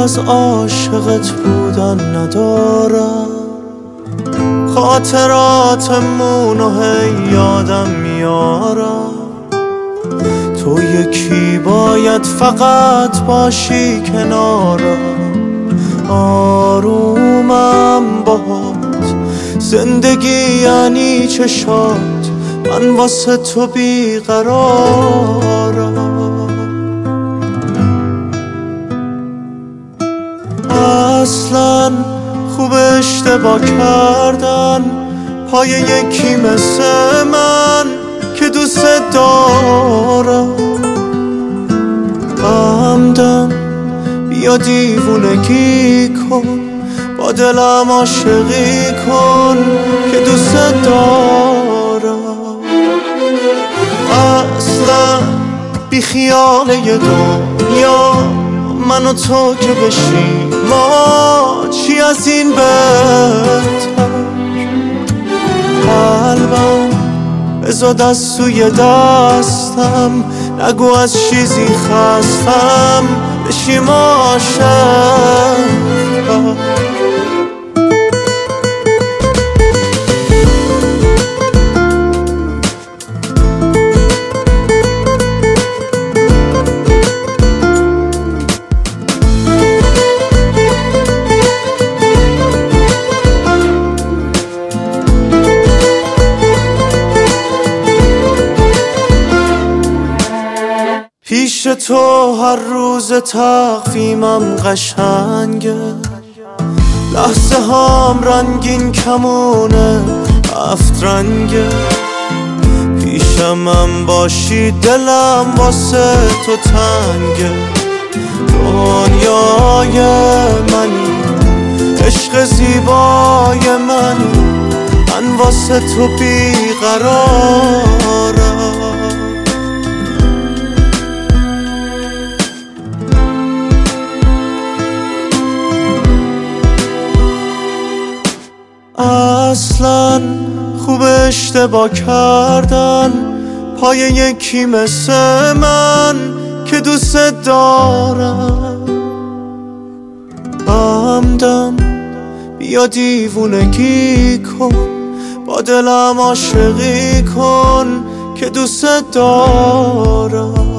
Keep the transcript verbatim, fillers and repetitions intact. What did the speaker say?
از عاشقت بودن ندارم، خاطراتمون و هی یادم میارم. تو یکی باید فقط باشی کنارم، آرومم باهات. زندگی یعنی چشات، من واسه تو بیقرارم. اصلا خوب اشتباه کردن پای یکی مثل من که دوست دارم. همدم بیا دیوونگی کن، با دلم عاشقی کن که دوست دارم. اصلا بی خیال یه دنیا من و تو که بشیم ما، چی از این بهتر. قلبم بذار دست توی دستم، نگو از چیزی خستم، بشیم عاشق. پیش تو هر روز تقویمم قشنگه، لحظه هام رنگین کمونه هفت رنگه. پیشمم باشی دلم واسه تو تنگه، دنیای منی عشق زیبای منی، من واسه تو بیقرارم. اصلا خوب اشتباه کردن پای یکی مثل من که دوست دارم. همدم بیا دیوونگی کن، با دلم عاشقی کن که دوست دارم.